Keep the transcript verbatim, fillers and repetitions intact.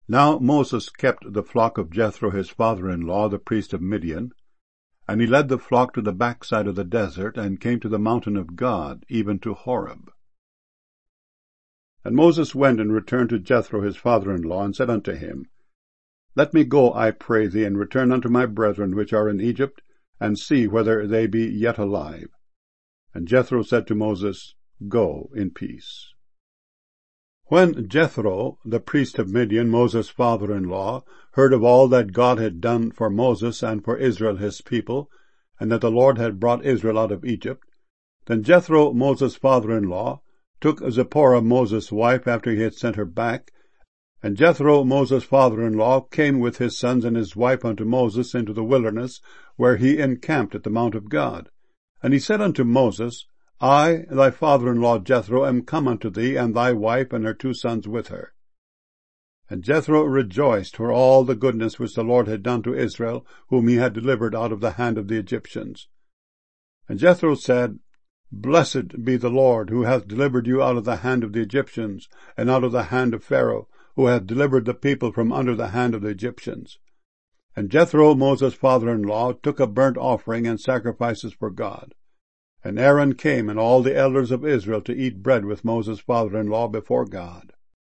Now Moses kept the flock of Jethro his father-in-law, the priest of Midian, and he led the flock to the backside of the desert, and came to the mountain of God, even to Horeb. And Moses went and returned to Jethro his father-in-law, and said unto him, Let me go, I pray thee, and return unto my brethren which are in Egypt, and see whether they be yet alive. And Jethro said to Moses, Go in peace. When Jethro, the priest of Midian, Moses' father-in-law, heard of all that God had done for Moses and for Israel his people, and that the Lord had brought Israel out of Egypt, then Jethro, Moses' father-in-law, took Zipporah, Moses' wife, after he had sent her back. And Jethro, Moses' father-in-law, came with his sons and his wife unto Moses into the wilderness, where he encamped at the mount of God. And he said unto Moses, I, thy father-in-law Jethro, am come unto thee, and thy wife and her two sons with her. And Jethro rejoiced for all the goodness which the Lord had done to Israel, whom he had delivered out of the hand of the Egyptians. And Jethro said, Blessed be the Lord, who hath delivered you out of the hand of the Egyptians, and out of the hand of Pharaoh, who hath delivered the people from under the hand of the Egyptians. And Jethro, Moses' father-in-law, took a burnt offering and sacrifices for God. And Aaron came, and all the elders of Israel, to eat bread with Moses' father-in-law before God.